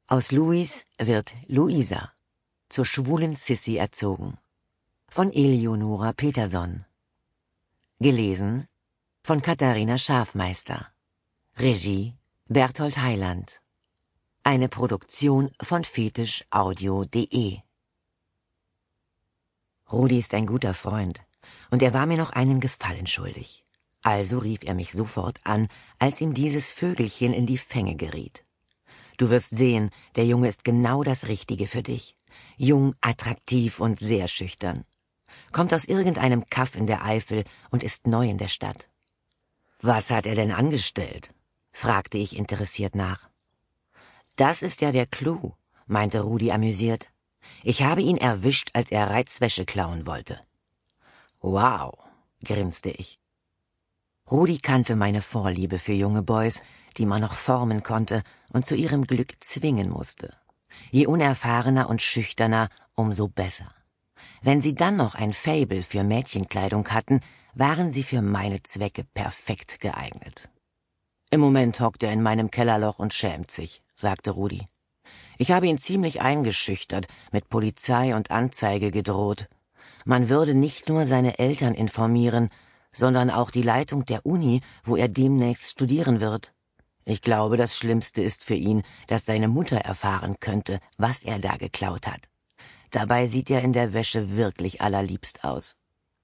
Aus Louis wird Luisa, zur schwulen Sissy erzogen. Von Eleonora Peterson. Gelesen von Katharina Schafmeister. Regie Berthold Heiland. Eine Produktion von fetischaudio.de. Rudi ist ein guter Freund und er war mir noch einen Gefallen schuldig. Also rief er mich sofort an, als ihm dieses Vögelchen in die Fänge geriet. Du wirst sehen, der Junge ist genau das Richtige für dich. Jung, attraktiv und sehr schüchtern. Kommt aus irgendeinem Kaff in der Eifel und ist neu in der Stadt. Was hat er denn angestellt? Fragte ich interessiert nach. Das ist ja der Clou, meinte Rudi amüsiert. Ich habe ihn erwischt, als er Reizwäsche klauen wollte. Wow, grinste ich. Rudi kannte meine Vorliebe für junge Boys, die man noch formen konnte und zu ihrem Glück zwingen musste. Je unerfahrener und schüchterner, umso besser. Wenn sie dann noch ein Faible für Mädchenkleidung hatten, waren sie für meine Zwecke perfekt geeignet. Im Moment hockt er in meinem Kellerloch und schämt sich, sagte Rudi. Ich habe ihn ziemlich eingeschüchtert, mit Polizei und Anzeige gedroht. Man würde nicht nur seine Eltern informieren, sondern auch die Leitung der Uni, wo er demnächst studieren wird. Ich glaube, das Schlimmste ist für ihn, dass seine Mutter erfahren könnte, was er da geklaut hat. Dabei sieht er in der Wäsche wirklich allerliebst aus.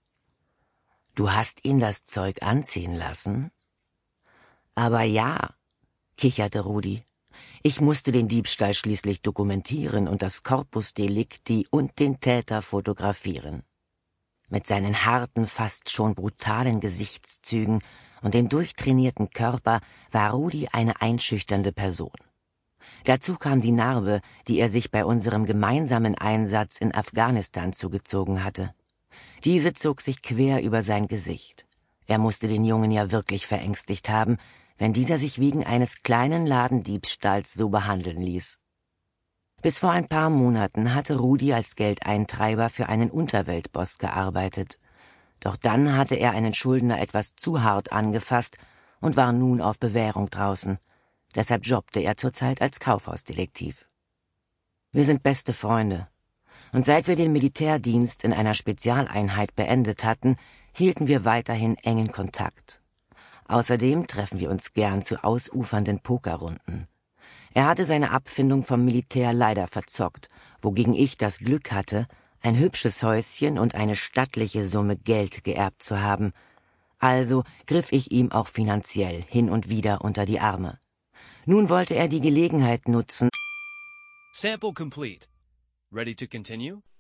Du hast ihn das Zeug anziehen lassen? Aber ja, kicherte Rudi. Ich musste den Diebstahl schließlich dokumentieren und das Corpus Delicti und den Täter fotografieren. Mit seinen harten, fast schon brutalen Gesichtszügen und dem durchtrainierten Körper war Rudi eine einschüchternde Person. Dazu kam die Narbe, die er sich bei unserem gemeinsamen Einsatz in Afghanistan zugezogen hatte. Diese zog sich quer über sein Gesicht. Er musste den Jungen ja wirklich verängstigt haben, wenn dieser sich wegen eines kleinen Ladendiebstahls so behandeln ließ. Bis vor ein paar Monaten hatte Rudi als Geldeintreiber für einen Unterweltboss gearbeitet. Doch dann hatte er einen Schuldner etwas zu hart angefasst und war nun auf Bewährung draußen. Deshalb jobbte er zurzeit als Kaufhausdetektiv. Wir sind beste Freunde. Und seit wir den Militärdienst in einer Spezialeinheit beendet hatten, hielten wir weiterhin engen Kontakt. Außerdem treffen wir uns gern zu ausufernden Pokerrunden. Er hatte seine Abfindung vom Militär leider verzockt, wogegen ich das Glück hatte, ein hübsches Häuschen und eine stattliche Summe Geld geerbt zu haben. Also griff ich ihm auch finanziell hin und wieder unter die Arme. Nun wollte er die Gelegenheit nutzen. Sample complete. Ready to continue?